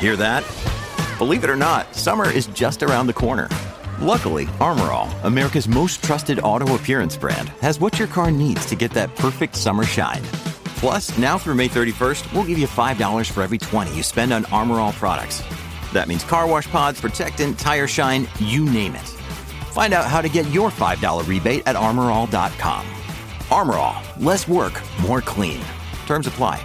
Hear that? Believe it or not, summer is just around the corner. Luckily, Armor All, America's most trusted auto appearance brand, has what your car needs to get that perfect summer shine. Plus, now through May 31st, we'll give you $5 for every $20 you spend on Armor All products. That means car wash pods, protectant, tire shine, you name it. Find out how to get your $5 rebate at armorall.com. Armor All, less work, more clean. Terms apply.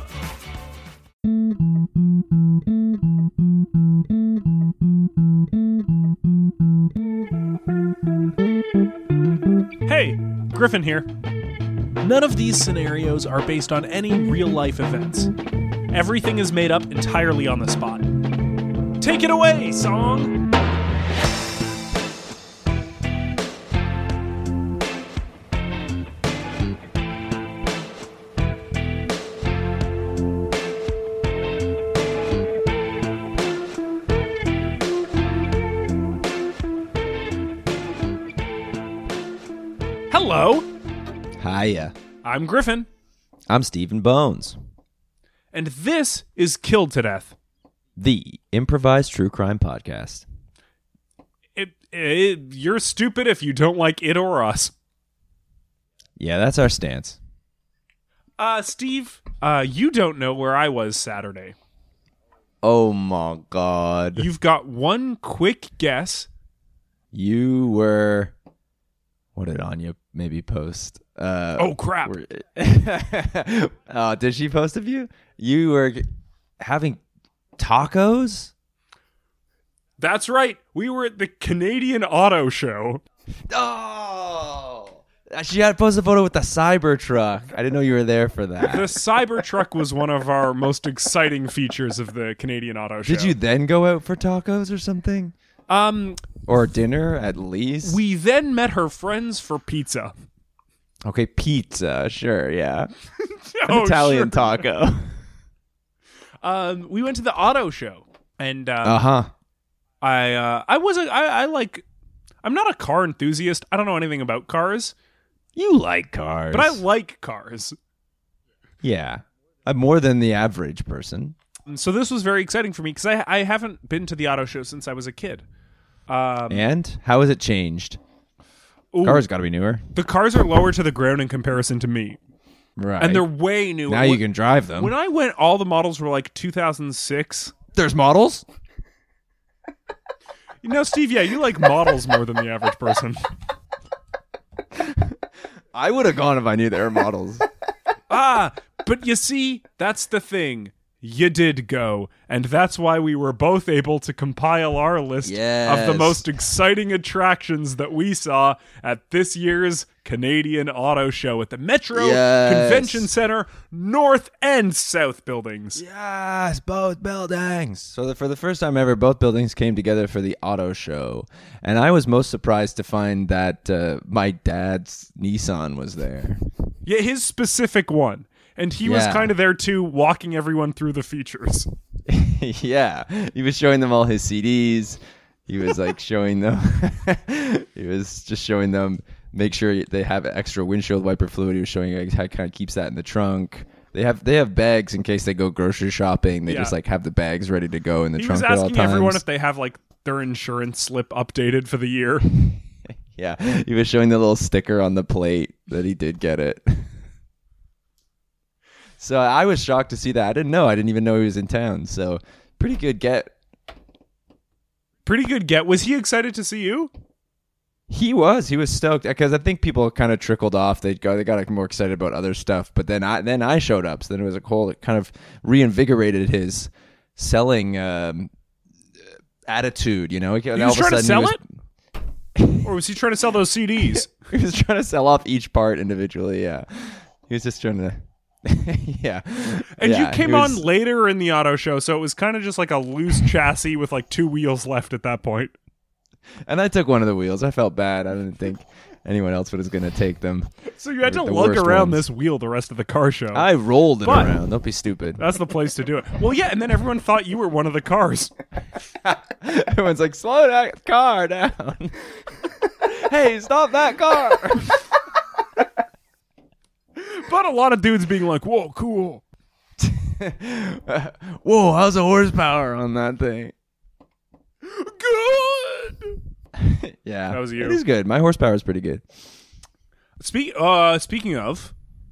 Hey, Griffin here. None of these scenarios are based on any real-life events. Everything is made up entirely on the spot. Take it away, song! Hello! Hiya. I'm Griffin. I'm Stephen Bones. And this is Killed to Death. The improvised true crime podcast. You're stupid if you don't like it or us. Yeah, that's our stance. Steve, you don't know where I was Saturday. Oh my god. You've got one quick guess. You were... What did Anya maybe post? Oh, crap. Did she post of you? You were having tacos? That's right. We were at the Canadian Auto Show. Oh! She had posted a photo with the Cybertruck. I didn't know you were there for that. The Cybertruck was one of our most exciting features of the Canadian Auto Show. Did you then go out for tacos or something? Or dinner, at least? We then met her friends for pizza. Okay, pizza, sure, yeah. Oh, Italian sure. taco. We went to the auto show, and Uh-huh. I'm not a car enthusiast. I don't know anything about cars, You like cars. but I like cars. Yeah. More than the average person. And so this was very exciting for me because I haven't been to the auto show since I was a kid. And? How has it changed? Ooh, Cars got to be newer. the cars are lower to the ground in comparison to me, Right. and they're way newer. Now you can drive them. When I went, all the models were like 2006. There's models? You know, Steve, yeah, you like models more than the average person. I would have gone if I knew they were models. But you see, that's the thing. You did go, and that's why we were both able to compile our list of the Yes. most exciting attractions that we saw at this year's Canadian Auto Show at the Metro Yes. Convention Center North and South buildings. Yes, both buildings. So for the first time ever, both buildings came together for the auto show. And I was most surprised to find that my dad's Nissan was there. Yeah, his specific one. And he was Yeah. kind of there too, walking everyone through the features. Yeah, he was showing them all his CDs. He was like showing them. He was just showing them. Make sure they have extra windshield wiper fluid. He was showing like, how kind of keeps that in the trunk. They have bags in case they go grocery shopping. They just like have the bags ready to go in the He trunk was at all asking times. everyone if they have like their insurance slip updated for the year. Yeah, he was showing the little sticker on the plate that he did get it. So I was shocked to see that. I didn't know. I didn't even know he was in town. So pretty good get. Pretty good get. Was he excited to see you? He was stoked because I think people kind of trickled off. They got like, more excited about other stuff. But then I showed up. So then it was a whole, it kind of reinvigorated his selling attitude. You know, He was trying to sell it? Or was he trying to sell those CDs? He was trying to sell off each part individually. Yeah, he was just trying to. Yeah. And Yeah, you came he was- on later in the auto show, so it was kind of just like a loose chassis with like two wheels left at that point. And I took one of the wheels. I felt bad. I didn't think anyone else was going to take them. So you had to The lug worst around ones. this wheel the rest of the car show. I rolled it But- around. Don't be stupid. That's the place to do it. Well, yeah, and then everyone thought you were one of the cars. Everyone's like, slow that car down. Hey, stop that car. But a lot of dudes being like, whoa, cool. Whoa, how's the horsepower on that thing? Good. Yeah, That was you. It is good. My horsepower is pretty good. Speaking of,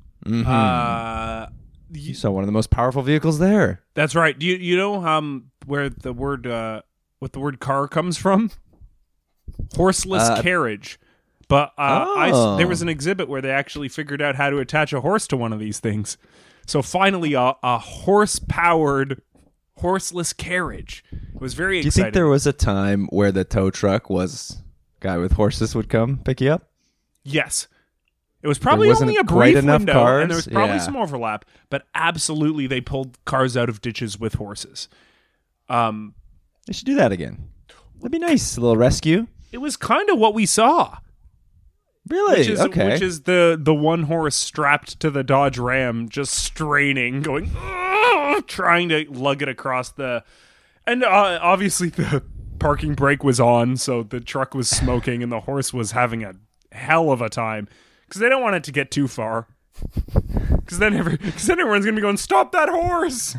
You saw one of the most powerful vehicles there. that's right. Do you know where the word what the word car comes from? Horseless carriage. But there was an exhibit where they actually figured out how to attach a horse to one of these things. So finally, a horse-powered horseless carriage. It was very Do you exciting. think there was a time where the tow truck was guy with horses would come pick you up? Yes. It was probably wasn't only a quite brief enough window, cars? and there was probably Yeah. some overlap, but absolutely they pulled cars out of ditches with horses. They should do that again. That'd be nice. A little rescue. It was kind of what we saw. Really? Which is the one horse strapped to the Dodge Ram, just straining, going, "Ugh," trying to lug it across the... And obviously the parking brake was on, so the truck was smoking, and the horse was having a hell of a time. Because they don't want it to get too far. Because then everyone's going to be going, stop that horse!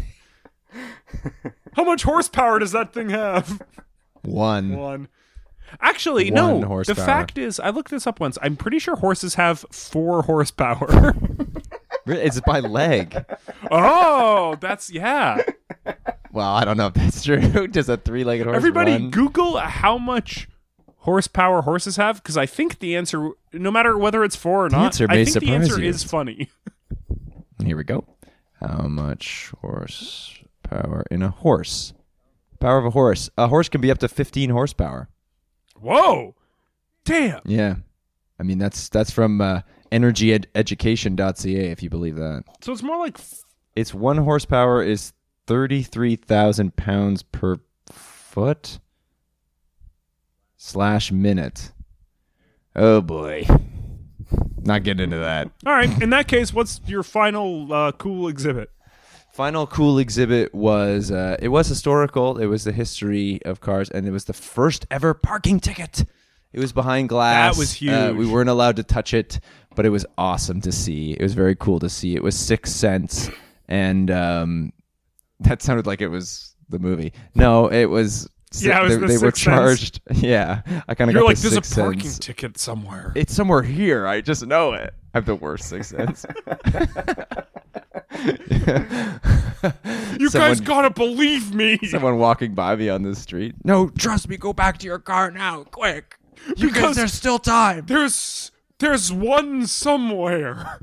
How much horsepower does that thing have? One. Actually, One no. horsepower. The fact is, I looked this up once. I'm pretty sure horses have 4 horsepower. Really? It's by leg. Oh, that's, yeah. Well, I don't know if that's true. Does a 3-legged horse Everybody run? Google how much horsepower horses have, because I think the answer, no matter whether it's 4 or not, answer I may think the surprise answer you. is funny. Here we go. How much horsepower in a horse? Power of a horse. A horse can be up to 15 horsepower. Whoa. Damn. Yeah. I mean, that's from energyeducation.ca, if you believe that. So it's more like... Its 1 horsepower is 33,000 pounds per foot / minute. Oh, boy. Not getting into that. All right. In that case, what's your final cool exhibit? Final cool exhibit was, it was historical. It was the history of cars, and it was the first ever parking ticket. It was behind glass. That was huge. We weren't allowed to touch it, but it was awesome to see. It was very cool to see. It was 6 cents, and that sounded like it was the movie. No, it was... Yeah, it was the they were 6 cents. charged. Yeah, I kind of You're got like, the there's a 6 parking cents. ticket somewhere. It's somewhere here. I just know it. I have the worst 6 cents. You guys gotta believe me. Someone walking by me on the street. No, trust me. Go back to your car now, quick. Because there's still time. There's one somewhere.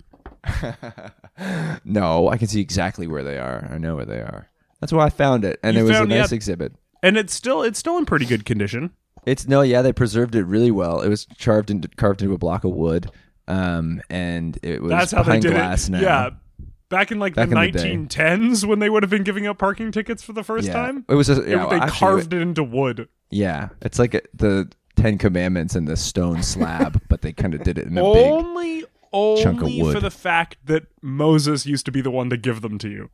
No, I can see exactly where they are. I know where they are. That's why I found it, and You it was a found- nice yeah. exhibit. And it's still in pretty good condition. They preserved it really well. It was carved into a block of wood, and it was That's how they behind did glass it. now. Yeah. Back in like Back the in the day. 1910s when they would have been giving out parking tickets for the first Yeah. time. It was they They carved it into wood. Yeah, it's like the 10 Commandments and the stone slab, but they kind of did it in a big. Only chunk of wood. for the fact that Moses used to be the one to give them to you.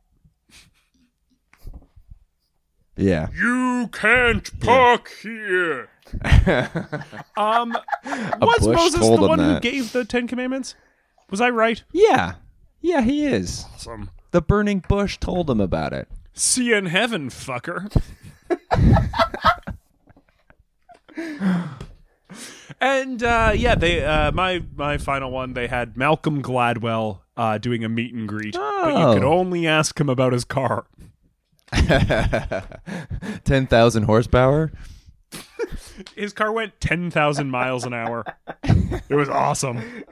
Yeah. You can't park here. Was bush Moses told the him one who that. gave the 10 Commandments? Was I right? Yeah. Yeah, he is. Awesome. The burning bush told him about it. See you in heaven, fucker. And they my final one, they had Malcolm Gladwell doing a meet and greet, but you could only ask him about his car. 10,000 horsepower. His car went 10,000 miles an hour. It was awesome.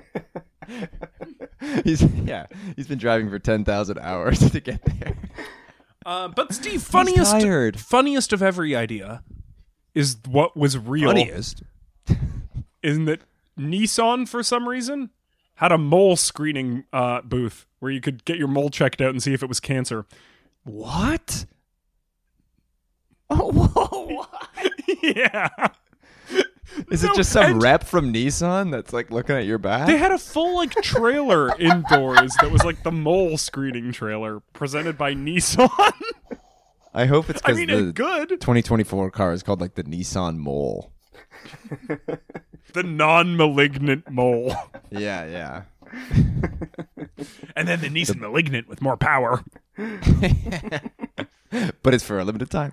He's been driving for 10,000 hours to get there. But Steve, tired. funniest of every idea is what was real. Funniest. Isn't that Nissan, for some reason, had a mole screening booth where you could get your mole checked out and see if it was cancer. What? Oh, whoa, what? Yeah. Is it just some rep from Nissan that's like looking at your back? They had a full like trailer indoors that was like the mole screening trailer presented by Nissan. I hope it's I because mean, the it's good. 2024 car is called like the Nissan Mole. The non-malignant mole. Yeah. And then the Nissan Malignant with more power. But it's for a limited time.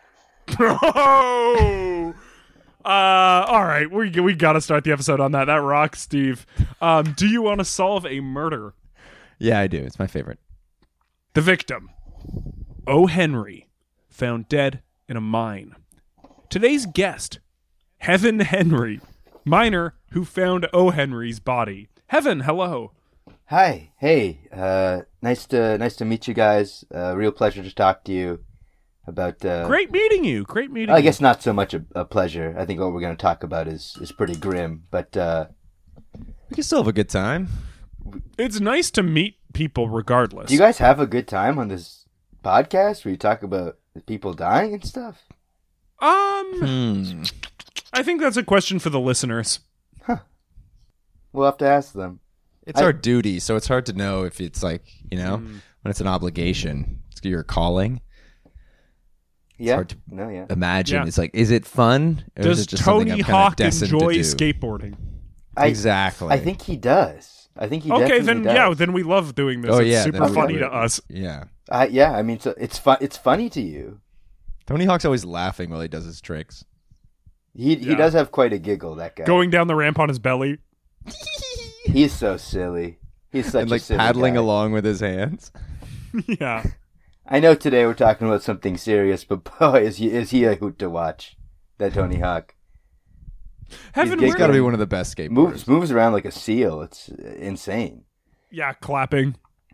Oh! All right, we got to start the episode on that. That rocks, Steve. Do you want to solve a murder? Yeah, I do. It's my favorite. The victim, O. Henry, found dead in a mine. Today's guest, Heaven Henry, miner who found O. Henry's body. Heaven, hello. Hi. Hey. Nice to meet you guys. Real pleasure to talk to you about. Great meeting you. Great meeting. I guess not so much a pleasure. I think what we're going to talk about is pretty grim. But We can still have a good time. It's nice to meet people regardless. do you guys have a good time on this podcast where you talk about people dying and stuff? Hmm. I think that's a question for the listeners. We'll have to ask them. It's our duty, so it's hard to know if it's like, when it's an obligation. It's your calling. Yeah. hard to Yeah. Imagine. Yeah. It's like, is it fun? Or Does is it just something Tony I'm kinda Hawk destined to enjoy do? skateboarding? Exactly. I think he does. I think he Okay, definitely then does. yeah, then we love doing this. Oh, It's yeah, super then we funny love to it. us. Yeah. Yeah. I mean, so it's fun. It's funny to you. Tony Hawk's always laughing while he does his tricks. He Yeah. does have quite a giggle. That guy. Going down the ramp on his belly. He's so silly. He's such And a like silly paddling guy. along with his hands. Yeah. I know today we're talking about something serious, but boy, is he a hoot to watch. That Tony Hawk Heaven, He's He's got to where, be one of the best skateboarders. moves around like a seal. It's insane, yeah, clapping.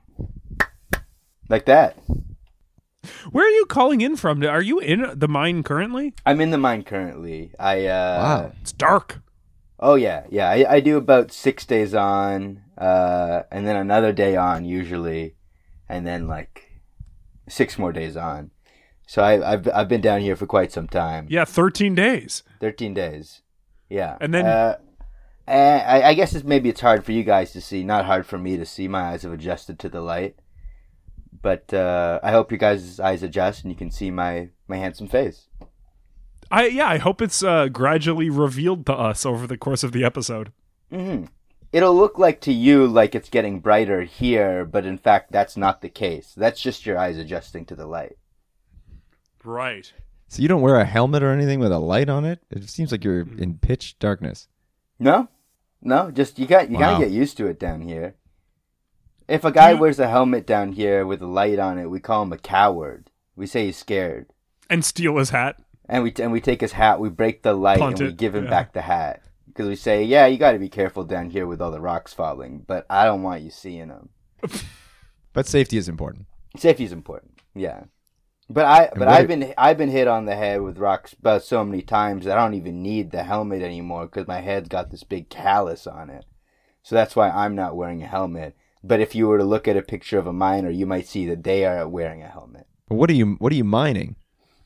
like that. Where are you calling in from? Are you in the mine currently? I'm in the mine currently. Wow. It's dark. Oh yeah. I do about 6 days on, and then another day on usually, and then like 6 more days on. So I've been down here for quite some time. Yeah, 13 days. 13 days. Yeah. And then- I guess maybe it's hard for you guys to see, not hard for me to see. My eyes have adjusted to the light. But I hope your guys' eyes adjust and you can see my handsome face. I hope it's gradually revealed to us over the course of the episode. Mm-hmm. It'll look like to you like it's getting brighter here, but in fact that's not the case. That's just your eyes adjusting to the light. Right. So you don't wear a helmet or anything with a light on it? It seems like you're in pitch darkness. No, just you gotta Wow. get used to it down here. If a guy wears a helmet down here with a light on it, we call him a coward. We say he's scared. And steal his hat. And we take his hat, we break the light, Punt and we it, give him yeah. back the hat. Because we say, yeah, you got to be careful down here with all the rocks falling, but I don't want you seeing them. But safety is important. Safety is important, yeah. But what- I've been hit on the head with rocks about so many times that I don't even need the helmet anymore because my head's got this big callus on it. So that's why I'm not wearing a helmet. But if you were to look at a picture of a miner, you might see that they are wearing a helmet. But what are you mining?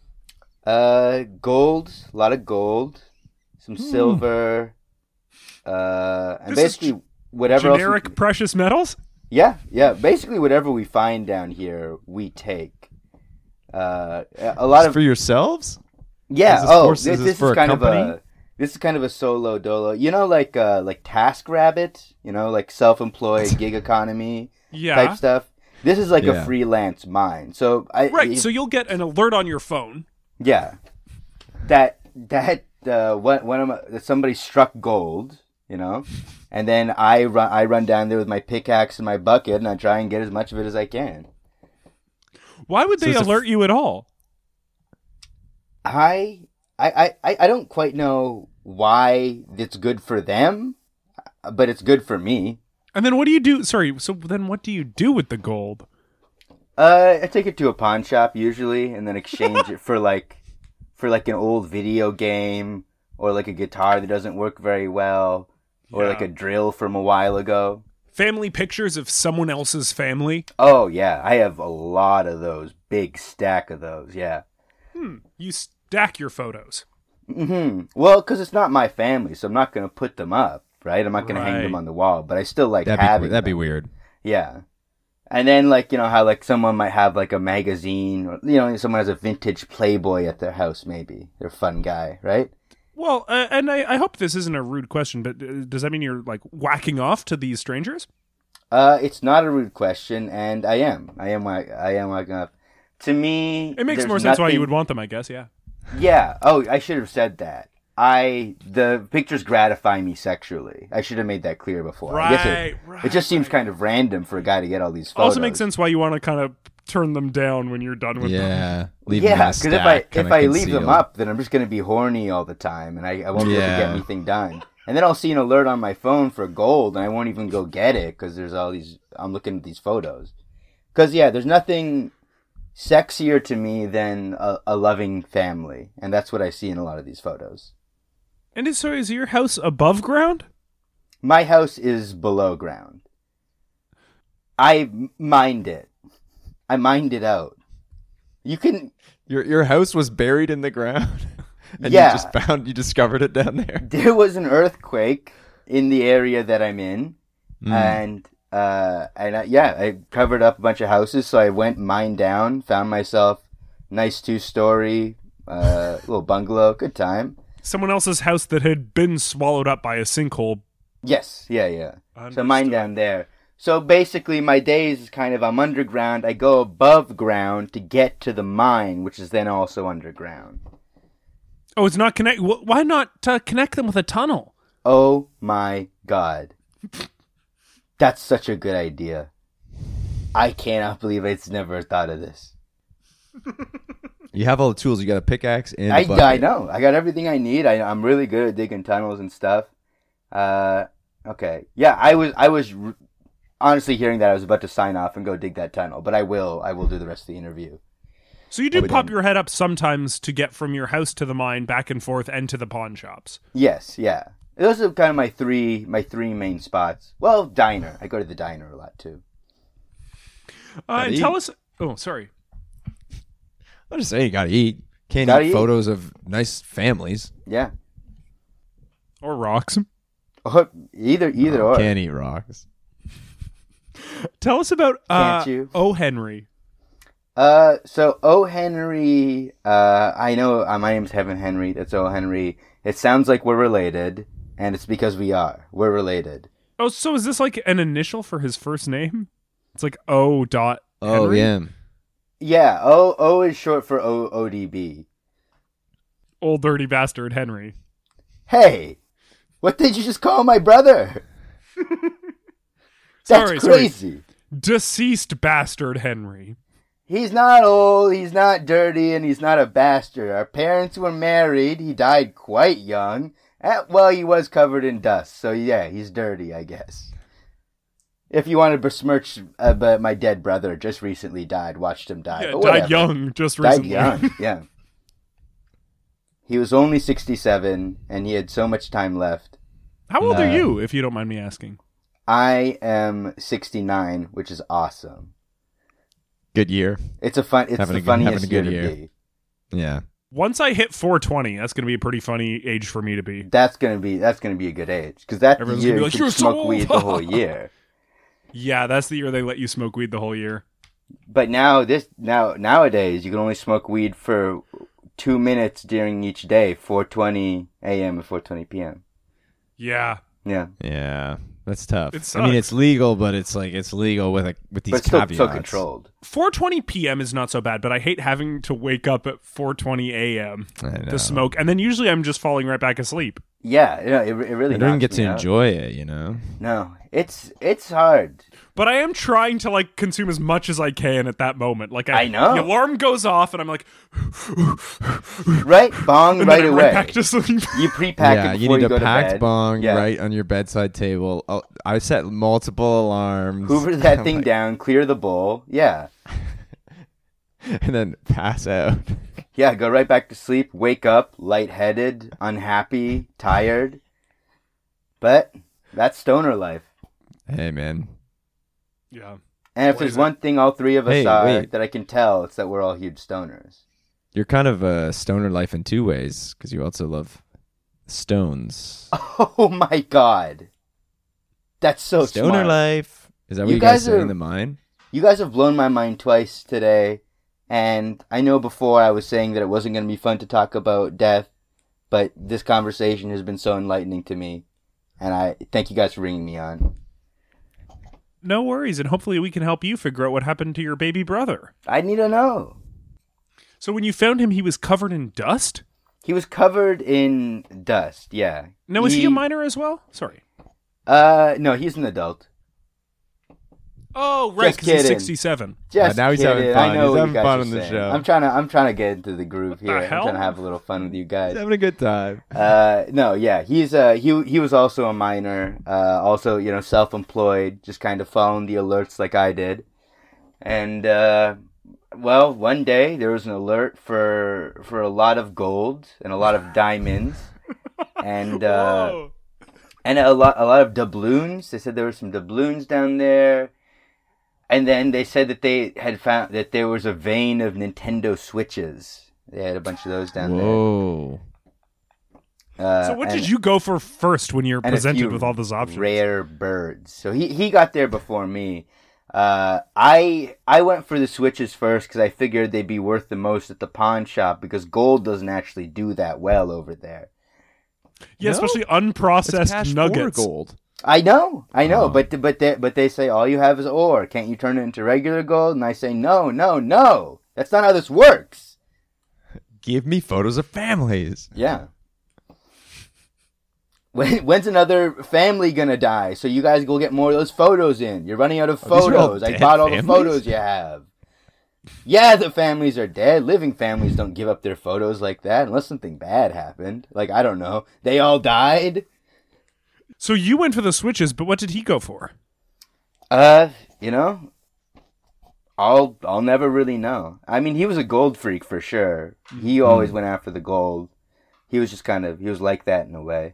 Gold, a lot of gold, some silver, and This is basically whatever Generic else. precious metals? Yeah. Basically, whatever we find down here, we take. A lot Is of for yourselves? yeah. Is this for a kind company? This is kind of a solo dolo. You know, like TaskRabbit. You know, like self-employed gig economy Yeah. type stuff. This is like Yeah. a freelance mine. So Right, so you'll get an alert on your phone. yeah, that somebody struck gold, you know, and then I run down there with my pickaxe and my bucket and I try and get as much of it as I can. Why would So they it's a alert you at all? I don't quite know why it's good for them, but it's good for me. And then what do you do? Sorry, so then what do you do with the gold? I take it to a pawn shop usually, and then exchange it for like an old video game or like a guitar that doesn't work very well, or like Yeah. a drill from a while ago. Family pictures of someone else's family? Oh yeah, I have a lot of those, big stack of those. Yeah. You stack your photos. Well, because it's not my family, so I'm not going to put them up, right? I'm not going to hang them Right. on the wall, but I still like That'd having be them. weird. Yeah. And then, like, you know, how, like, someone might have, like, a magazine, or, you know, someone has a vintage Playboy at their house, maybe. They're a fun guy, right? Well, and I hope this isn't a rude question, but does that mean you're, like, whacking off to these strangers? It's not a rude question, and I am waking up. To me, It makes there's more sense why you nothing- would want them, I guess. Yeah. Yeah. Oh, I should have said that. The pictures gratify me sexually. I should have made that clear before. I guess it just seems kind of random for a guy to get all these photos. Also makes sense why you want to kind of turn them down when you're done with them. Yeah. Leave them in a Yeah, because stack, if I kinda leave them concealed. up, then I'm just going to be horny all the time, and I won't be able to get Yeah. anything done. And then I'll see an alert on my phone for gold, and I won't even go get it because there's all these. I'm looking at these photos. Because there's nothing sexier to me than a loving family, and that's what I see in a lot of these photos. And is your house above ground? My house is below ground. I mined it. I mined it out. You can. Your house was buried in the ground, and Yeah. you discovered it down there. There was an earthquake in the area that I'm in, and I covered up a bunch of houses. So I went mined down, found myself nice 2-story little bungalow. Good time. Someone else's house that had been swallowed up by a sinkhole. Yes, yeah. So Understood. mine down there. So basically, my days is kind of I'm underground. I go above ground to get to the mine, which is then also underground. Oh, it's not connect. Why not connect them with a tunnel? Oh my god. That's such a good idea. I cannot believe it's never thought of this. You have all the tools. You got a pickaxe and a I bucket. know. I got everything I need. I'm really good at digging tunnels and stuff. Okay. Yeah, I was honestly hearing that I was about to sign off and go dig that tunnel, but I will do the rest of the interview. So you do we pop done? your head up sometimes to get from your house to the mine, back and forth, and to the pawn shops. Yes, yeah. Those are kind of my three main spots. Well, diner. I go to the diner a lot too. And eat. tell us. Oh, sorry. I'm just saying, you gotta eat. Can't Gotta eat eat. photos of nice families. Yeah. Or rocks. Either or. Can't eat rocks. Tell us about Can't you? O. Henry. So O. Henry, I know my name's Heaven Henry. That's O. Henry. It sounds like we're related, and it's because we are. We're related. Oh, so is this like an initial for his first name? It's like O. Dot. Oh Henry? yeah. Yeah, O is short for ODB. Old dirty bastard Henry. Hey, what did you just call my brother? That's Sorry. crazy. Deceased bastard Henry. He's not old, he's not dirty, and he's not a bastard. Our parents were married. He died quite young. Well, he was covered in dust, so yeah, he's dirty, I guess. If you want to besmirch but my dead brother, just recently died, watched him die. Yeah, but died whatever. young just Died recently. young, yeah. He was only 67, and he had so much time left. How old are No. you, if you don't mind me asking? I am 69, which is awesome. Good year. It's the Having a good funniest year year. to be. Yeah. Once I hit 420, that's going to be a pretty funny age for me to be. That's gonna be a good age because that Everyone's year gonna be you like, can "You're so smoke old." weed the whole year. Yeah, that's the year they let you smoke weed the whole year. But nowadays you can only smoke weed for 2 minutes during each day, 4:20 a.m. and 4:20 p.m. Yeah. Yeah, Yeah. That's tough. It I mean, sucks. it's legal, but it's legal with these but it's still caveats. so controlled. 4:20 p.m. is not so bad, but I hate having to wake up at 4:20 a.m. I know. to smoke, and then usually I'm just falling right back asleep. Yeah, it really. I don't even knocks get to me out. enjoy it, you know? No, it's hard. But I am trying to like consume as much as I can at that moment. Like I know. the alarm goes off, and I'm like, Right, bong and right then I'm away. right back to sleep. You pre-pack Yeah, it you before need you a go to packed bed. bong Yeah. right on your bedside table. Oh, I set multiple alarms. Hoover that I'm thing like- down, clear the bowl. Yeah. and then pass out. Yeah, go right back to sleep, wake up, lightheaded, unhappy, tired. But that's stoner life. Hey, man. Yeah. And if What there's is it? one thing all three of us Hey, are wait. that I can tell, it's that we're all huge stoners. You're kind of a stoner life in two ways, because you also love stones. Oh my god. That's so stoner smart. life. Is that what You you guys guys say are- in the mine? You guys have blown my mind twice today. And I know before I was saying that it wasn't going to be fun to talk about death, but this conversation has been so enlightening to me. And I thank you guys for bringing me on. No worries, and hopefully we can help you figure out what happened to your baby brother. I need to know. So when you found him, he was covered in dust? He was covered in dust, yeah. Now, was he a minor as well? Sorry. No, he's an adult. Oh, right, Just because he's kidding. 67. Just now he's kidding. having fun. I know He's what having you guys fun are on the saying. show. I'm trying to get into the groove here. I'm hell? trying to have a little fun with you guys. He's having a good time. No, yeah, he's he was also a minor, also, you know, self-employed, just kind of following the alerts like I did. And well, one day there was an alert for a lot of gold and a lot of diamonds and Whoa. and a lot of doubloons. They said there were some doubloons down there. And then they said that they had found that there was a vein of Nintendo Switches. They had a bunch of those down Whoa. there. So what and- did you go for first when you're and a presented few with all those options? Rare birds. So he got there before me. I went for the Switches first because I figured they'd be worth the most at the pawn shop because gold doesn't actually do that well over there. Yeah, No? especially It's unprocessed cash nuggets. for gold. I know, Oh. but they say all you have is ore. Can't you turn it into regular gold? And I say no. That's not how this works. Give me photos of families. Yeah. When's another family gonna die? So you guys go get more of those photos in. You're running out of Are these all photos. I dead bought all families? the photos you have. Yeah, the families are dead. Living families don't give up their photos like that unless something bad happened. Like, I don't know. They all died? So you went for the Switches, but what did he go for? You know, I'll never really know. I mean, he was a gold freak for sure. He always went after the gold. He was just he was like that in a way.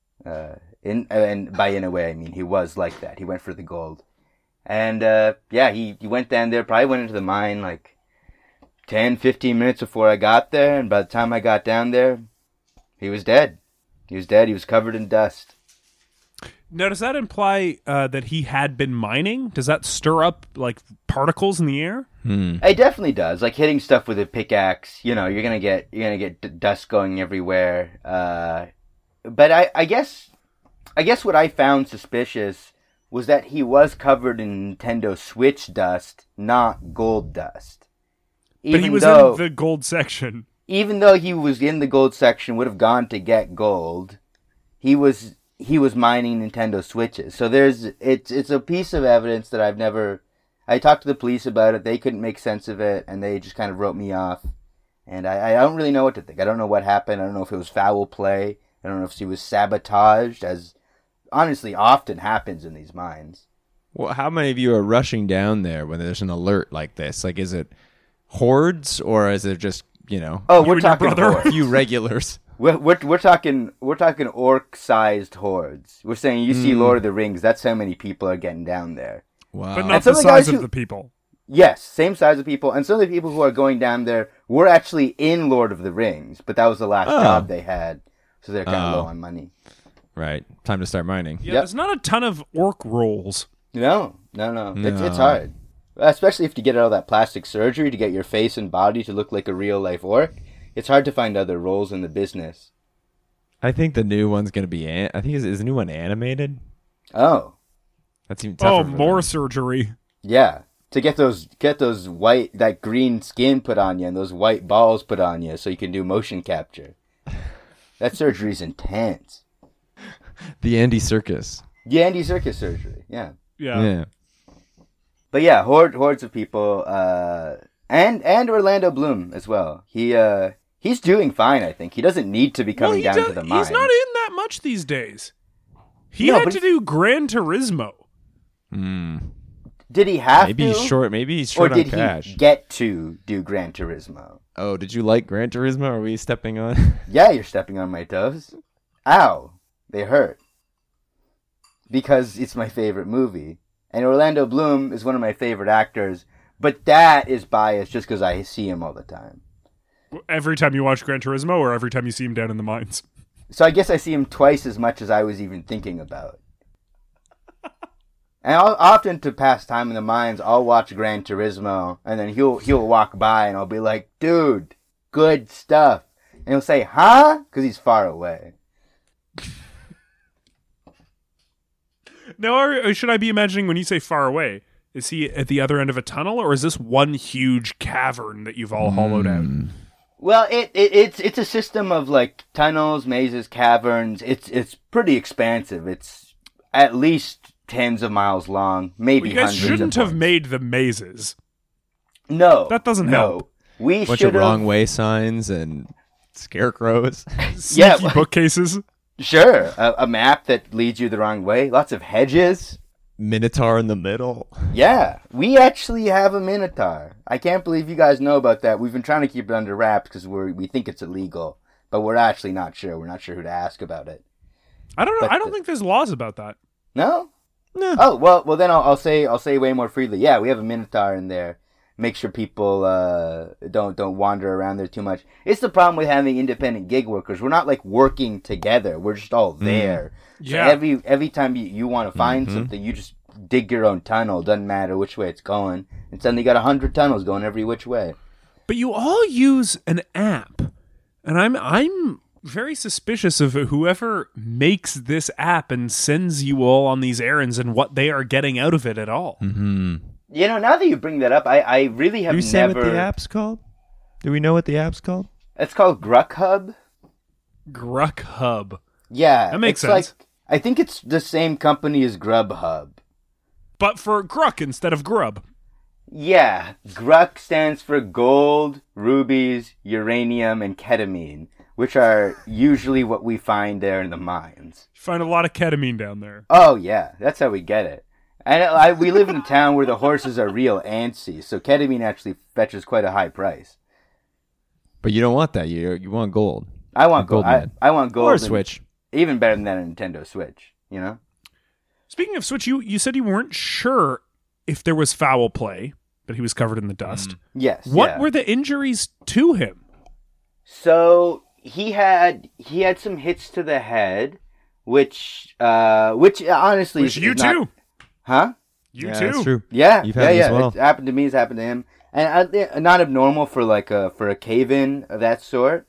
And by in a way, I mean he was like that. He went for the gold. And yeah, he went down there, probably went into the mine like 10, 15 minutes before I got there, and by the time I got down there, he was dead. He was dead. He was covered in dust. Now, does that imply that he had been mining? Does that stir up like particles in the air? It definitely does. Like hitting stuff with a pickaxe, you know, you're gonna get dust going everywhere. But I guess what I found suspicious was that he was covered in Nintendo Switch dust, not gold dust. But he was though, in the gold section. even though he was in the gold section, would have gone to get gold. He was mining Nintendo Switches. So it's a piece of evidence that I talked to the police about it. They couldn't make sense of it, and they just kind of wrote me off. And I don't really know what to think. I don't know what happened. I don't know if it was foul play. I don't know if she was sabotaged, as honestly often happens in these mines. Well, how many of you are rushing down there when there's an alert like this? Like, is it hordes or is it just, you know, Oh, You we're and your talking brother? a hordes. few regulars? We're talking orc-sized hordes. We're saying you see Lord of the Rings. That's how many people are getting down there. Wow. But And not some the of the guys size of who- the people. Yes, same size of people, and some of the people who are going down there were actually in Lord of the Rings, but that was the last Oh. job they had, so they're kind of Oh. low on money. Right. Time to start mining. Yeah, Yep. there's not a ton of orc rolls. No. No. It's hard, especially if you get all that plastic surgery to get your face and body to look like a real life orc. It's hard to find other roles in the business. I think the new one's going to be... I think is the new one animated? Oh, That's even tougher. Oh, for more them. surgery. yeah. To get those white, that green skin put on you and those white balls put on you so you can do motion capture. That surgery's intense. The Andy Circus. The Andy Serkis surgery, yeah. Yeah. But yeah, hordes of people, and Orlando Bloom as well. He's doing fine, I think. He doesn't need to be coming down to the mine. He's not in that much these days. He No, had but to do Gran Turismo. Did he have Maybe to? he's short. Maybe he's Or short did on cash. he get to do Gran Turismo? Oh, did you like Gran Turismo? Are we stepping on? Yeah, you're stepping on my toes. Ow, they hurt. Because it's my favorite movie. And Orlando Bloom is one of my favorite actors, but that is biased just because I see him all the time. Every time you watch Gran Turismo or every time you see him down in the mines? So I guess I see him twice as much as I was even thinking about. And I'll, often to pass time in the mines, I'll watch Gran Turismo, and then he'll walk by, and I'll be like, "Dude, good stuff." And he'll say, "Huh?" Because he's far away. Now, or should I be imagining when you say far away? Is he at the other end of a tunnel, or is this one huge cavern that you've all hollowed out? Well, it's a system of like tunnels, mazes, caverns. It's pretty expansive. It's at least tens of miles long, maybe You guys hundreds. shouldn't of have points. made the mazes. No, That doesn't help. We Bunch should of wrong way signs and scarecrows. Yeah, Sneaky bookcases. Sure, a map that leads you the wrong way. Lots of hedges. Minotaur in the middle. Yeah, we actually have a Minotaur. I can't believe you guys know about that. We've been trying to keep it under wraps because we think it's illegal, but we're actually not sure. We're not sure who to ask about it. I don't know. But I don't think there's laws about that. No? No. Oh, well then I'll say way more freely. Yeah, we have a Minotaur in there. Make sure people don't wander around there too much. It's the problem with having independent gig workers. We're not like working together. We're just all there. Yeah. So every time you want to find something, you just dig your own tunnel. Doesn't matter which way it's going. And suddenly you got 100 tunnels going every which way. But you all use an app, and I'm very suspicious of whoever makes this app and sends you all on these errands and what they are getting out of it at all. Mm-hmm. You know, now that you bring that up, I really have Do you say never... what the app's called? Do we know what the app's called? It's called Gruck Hub. Gruck Hub. Yeah. That makes it's sense. Like, I think it's the same company as Grubhub. But for Gruck instead of Grub. Yeah, Gruck stands for gold, rubies, uranium, and ketamine, which are usually what we find there in the mines. You find a lot of ketamine down there. Oh yeah, that's how we get it. And we live in a town where the horses are real antsy, so ketamine actually fetches quite a high price. But you don't want that. You want gold. I want gold. Gold Man. I want gold. Or a and Switch. Even better than that, a Nintendo Switch. You know. Speaking of Switch, you said you weren't sure if there was foul play, but he was covered in the dust. Yes. What yeah. were the injuries to him? So he had some hits to the head, which honestly, Which is you not- too. huh? You Yeah, too. that's true. Yeah, You've had it yeah. as well. It's happened to me. It's happened to him, and not abnormal for for a cave-in of that sort.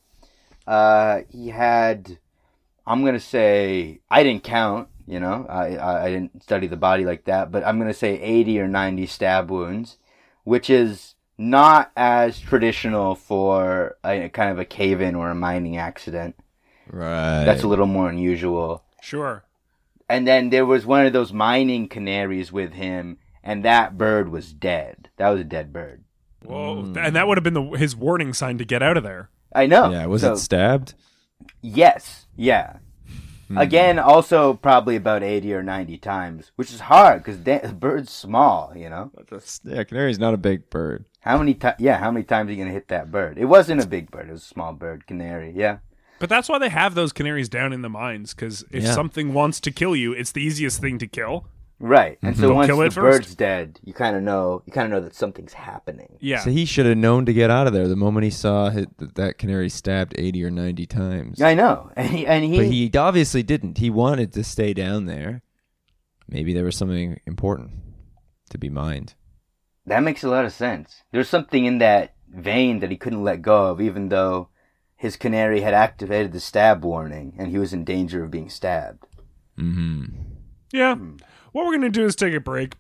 He had, I'm gonna say, I didn't count. You know, I didn't study the body like that, but I'm gonna say 80 or 90 stab wounds, which is not as traditional for a kind of a cave-in or a mining accident. Right. That's a little more unusual. Sure. And then there was one of those mining canaries with him, and that bird was dead. That was a dead bird. Whoa. And that would have been his warning sign to get out of there. I know. Yeah. Was So- it stabbed? Yes. Yeah. Again, also probably about 80 or 90 times, which is hard because the bird's small, you know? Yeah, canary's not a big bird. How many times are you going to hit that bird? It wasn't a big bird. It was a small bird, canary. Yeah. But that's why they have those canaries down in the mines, because if Yeah. something wants to kill you, it's the easiest thing to kill. Right. And so Don't once kill the it first. bird's dead, you kind of know that something's happening. Yeah. So he should have known to get out of there the moment he saw that canary stabbed 80 or 90 times. I know. And But he obviously didn't. He wanted to stay down there. Maybe there was something important to be mined. That makes a lot of sense. There's something in that vein that he couldn't let go of, even though his canary had activated the stab warning and he was in danger of being stabbed. Mm-hmm. Yeah. What we're going to do is take a break.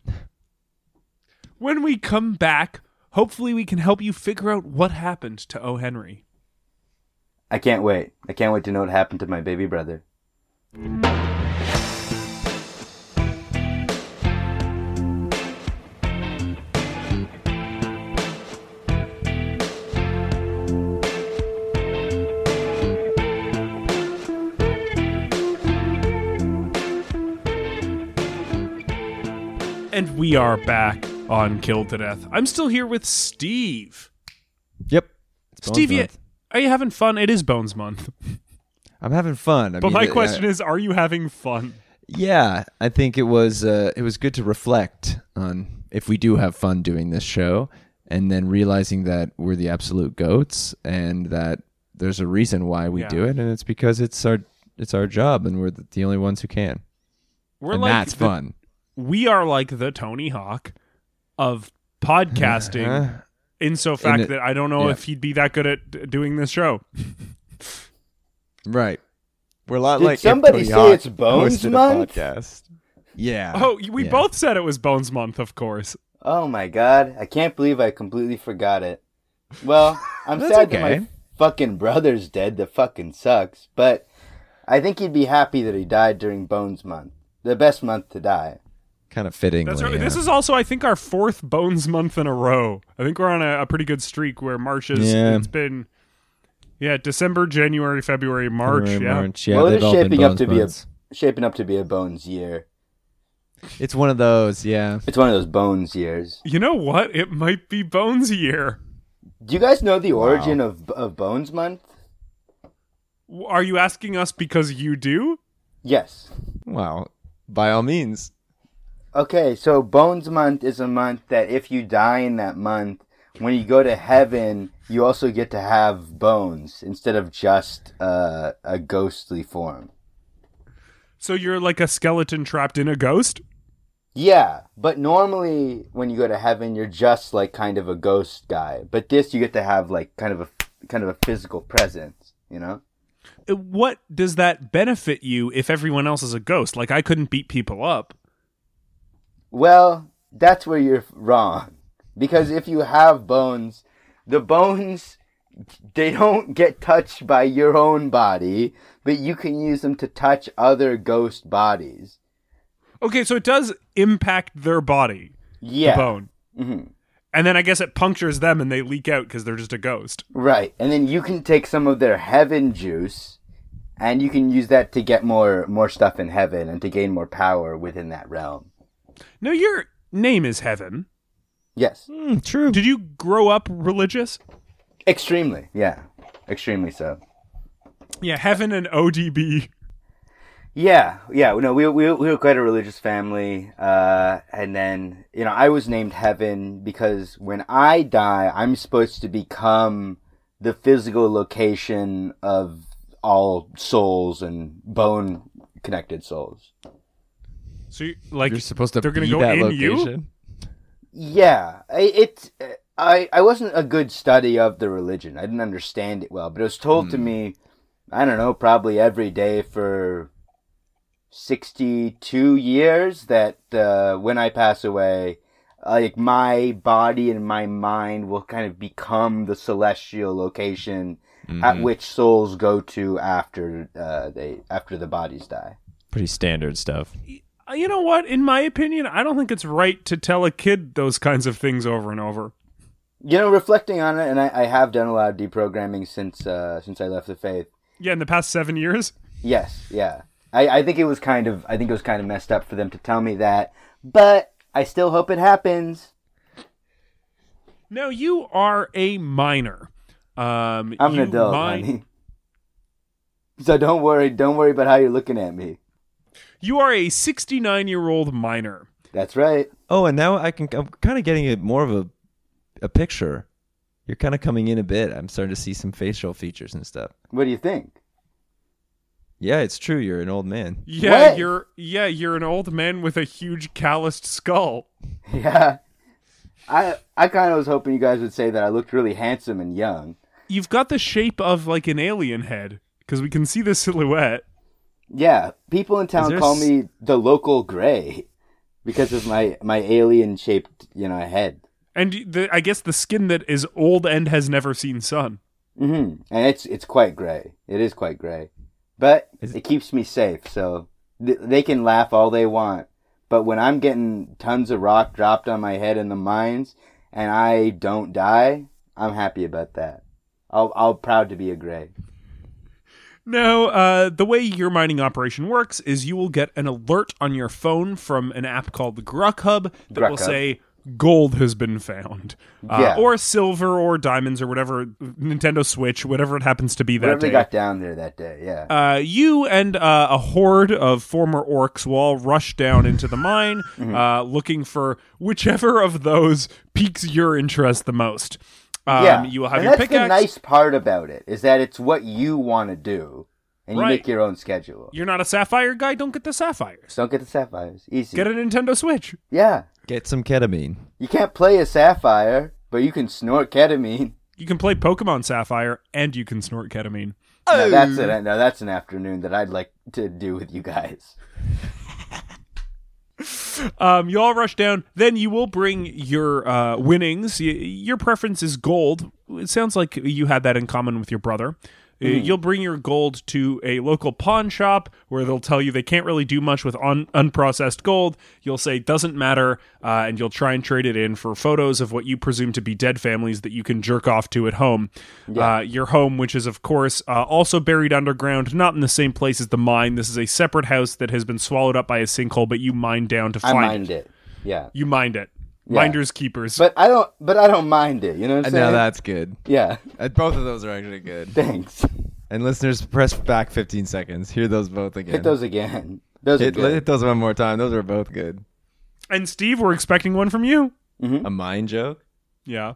When we come back, hopefully we can help you figure out what happened to O. Henry. I can't wait. I can't wait to know what happened to my baby brother. And we are back on Killed to Death. I'm still here with Steve. Yep. It's Bones Steve, Month. are you having fun? It is Bones Month. I'm having fun. But my question is, are you having fun? Yeah, I think it was good to reflect on if we do have fun doing this show, and then realizing that we're the absolute goats, and that there's a reason why we do it, and it's because it's our job, and we're the only ones who can. We're and like that's fun. We are like the Tony Hawk of podcasting, in so fact that I don't know if he'd be that good at doing this show. Right. We're a lot Did like if somebody Tony say Hawk it's Bones hosted a Month? podcast. Yeah. Oh, we Yeah. both said it was Bones Month, of course. Oh my god, I can't believe I completely forgot it. Well, I'm That's sad that okay. my fucking brother's dead. That fucking sucks. But I think he'd be happy that he died during Bones Month. The best month to die. Kind of fittingly. That's right. yeah. This is also, I think, our 4th Bones Month in a row. I think we're on a pretty good streak where March is. Yeah. It's been, December, January, February, March. February, Yeah. March. Yeah, Well, it they've is all been shaping up Bones to be months. shaping up to be a Bones year. It's one of those, yeah. It's one of those Bones years. You know what? It might be Bones year. Do you guys know the origin of Bones Month? Are you asking us because you do? Yes. Wow. By all means. Okay, so Bones Month is a month that if you die in that month, when you go to heaven, you also get to have bones instead of just a ghostly form. So you're like a skeleton trapped in a ghost? Yeah, but normally when you go to heaven, you're just like kind of a ghost guy. But this, you get to have like kind of a physical presence, you know? What does that benefit you if everyone else is a ghost? Like, I couldn't beat people up. Well, that's where you're wrong. Because if you have bones, the bones, they don't get touched by your own body, but you can use them to touch other ghost bodies. Okay, so it does impact their body, Yeah. the bone. hmm And then I guess it punctures them and they leak out because they're just a ghost. Right. And then you can take some of their heaven juice, and you can use that to get more stuff in heaven and to gain more power within that realm. No, your name is Heaven. Yes. True. Did you grow up religious? Extremely. Yeah. Extremely so. Yeah, Heaven and ODB. Yeah. No, we were quite a religious family. And then, I was named Heaven because when I die, I'm supposed to become the physical location of all souls and bone connected souls. So, You're supposed to they're gonna be go that in you? location. Yeah, I wasn't a good study of the religion. I didn't understand it well, but it was told to me, I don't know, probably every day for 62 years that when I pass away, like my body and my mind will kind of become the celestial location at which souls go to after the bodies die. Pretty standard stuff. You know what? In my opinion, I don't think it's right to tell a kid those kinds of things over and over. Reflecting on it, and I have done a lot of deprogramming since I left the faith. Yeah, in the past 7 years. Yes, yeah. I think it was kind of messed up for them to tell me that, but I still hope it happens. Now, you are a minor. I'm an adult, honey. So don't worry about how you're looking at me. You are a 69-year-old minor. That's right. Oh, and now I'm kind of getting more of a picture. You're kind of coming in a bit. I'm starting to see some facial features and stuff. What do you think? Yeah, it's true. You're an old man. Yeah, What? you're an old man with a huge calloused skull. Yeah. I kind of was hoping you guys would say that I looked really handsome and young. You've got the shape of like an alien head because we can see the silhouette. Yeah, people in town there call me the local gray because of my alien-shaped, head. And I guess the skin that is old and has never seen sun. And it's quite gray. It is quite gray. But it keeps me safe, so they can laugh all they want. But when I'm getting tons of rock dropped on my head in the mines and I don't die, I'm happy about that. I'll proud to be a gray. No, the way your mining operation works is you will get an alert on your phone from an app called the Gruck that will Gruck Hub. say gold has been found. Yeah. Or silver or diamonds or whatever, Nintendo Switch, whatever it happens to be that Whatever day. they got down there that day, yeah. You and a horde of former orcs will all rush down into the mine looking for whichever of those piques your interest the most. Yeah, You will have and your that's pickaxe. the nice part about it, is that it's what you want to do, and you Right. make your own schedule. You're not a sapphire guy? Don't get the sapphires. Don't get the sapphires. Easy. Get a Nintendo Switch. Yeah. Get some ketamine. You can't play a sapphire, but you can snort ketamine. You can play Pokemon Sapphire, and you can snort ketamine. Now that's an afternoon that I'd like to do with you guys. You all rush down. Then you will bring your winnings. Your preference is gold. It sounds like you had that in common with your brother. You'll bring your gold to a local pawn shop where they'll tell you they can't really do much with unprocessed gold. You'll say doesn't matter, and you'll try and trade it in for photos of what you presume to be dead families that you can jerk off to at home. Yeah. Your home, which is, of course, also buried underground, not in the same place as the mine. This is a separate house that has been swallowed up by a sinkhole, but you mine down to find I mined it. Yeah. You mined it. Yeah. Minders keepers. But I don't mind it. You know what I'm saying? No, that's good. Yeah. Both of those are actually good. Thanks. And listeners, press back 15 seconds. Hear those both again. Hit those again. Those are good. Hit those one more time. Those are both good. And Steve, we're expecting one from you. A mind joke? Yeah.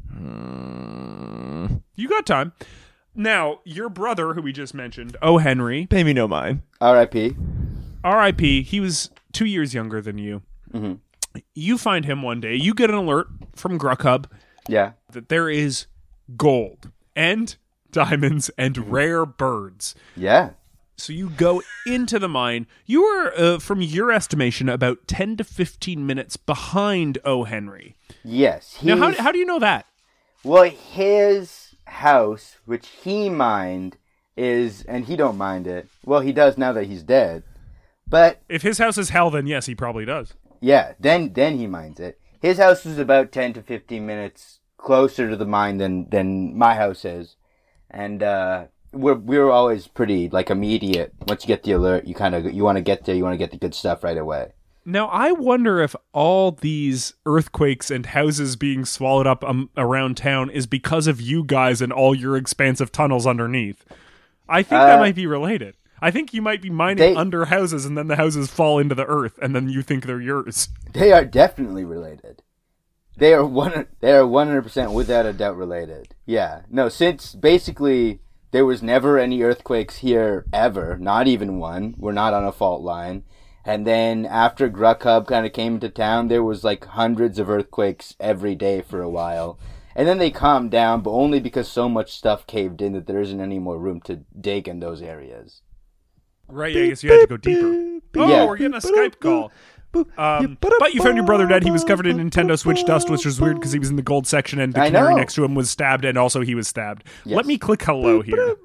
You got time. Now, your brother, who we just mentioned, O. Henry, Pay me no mind. R.I.P. R.I.P., he was 2 years younger than you. You find him one day. You get an alert from Grubhub Yeah. that there is gold and diamonds and rare birds. Yeah. So you go into the mine. You are, from your estimation, about 10 to 15 minutes behind O. Henry. Yes. Now, how do you know that? Well, his house, which he mined, and he don't mind it. Well, he does now that he's dead. But If his house is hell, then yes, he probably does. yeah, then he mines it. His house is about 10 to 15 minutes closer to the mine than my house is. And we're always pretty immediate. Once you get the alert, you want to get there, you want to get the good stuff right away. Now, I wonder if all these earthquakes and houses being swallowed up around town is because of you guys and all your expansive tunnels underneath. I think that might be related. I think you might be mining under houses and then the houses fall into the earth and then you think they're yours. They are definitely related. They are 100% without a doubt related. Yeah. No, since basically there was never any earthquakes here ever, not even one. We're not on a fault line. And then after Grubhub kind of came into town, there was hundreds of earthquakes every day for a while. And then they calmed down, but only because so much stuff caved in that there isn't any more room to dig in those areas. Right, I guess you had to go deeper. Oh, Yeah. we're getting a Skype call. But you found your brother dead. He was covered in Nintendo Switch dust, which was weird because he was in the gold section and the I canary know. next to him was stabbed and also he was stabbed. Yes. Let me click hello here.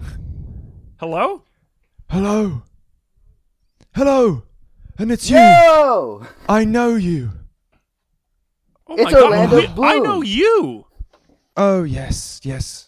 Hello? Hello. Hello. And it's you. No! I know you. Oh It's my God. Orlando I Bloom. know you. Oh, yes.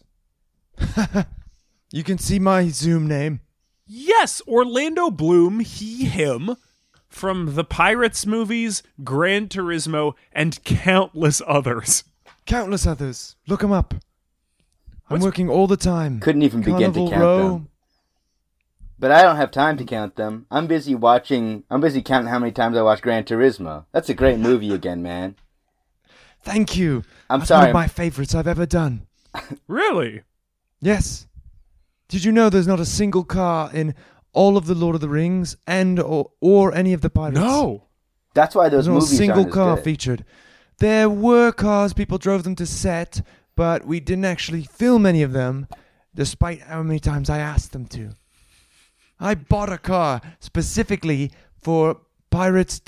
You can see my Zoom name. Yes, Orlando Bloom, he, him, from the Pirates movies, Gran Turismo, and countless others. Countless others. Look them up. I'm working all the time. Couldn't even begin to Carnival count Row. them. But I don't have time to count them. I'm busy counting how many times I watch Gran Turismo. That's a great movie again, man. Thank you. I'm That's sorry. one of my favorites I've ever done. Really? Yes. Did you know there's not a single car in all of the Lord of the Rings or any of the Pirates? No. That's why those There's not a movies single aren't as car good. featured. There were cars, people drove them to set, but we didn't actually film any of them, despite how many times I asked them to. I bought a car specifically for Pirates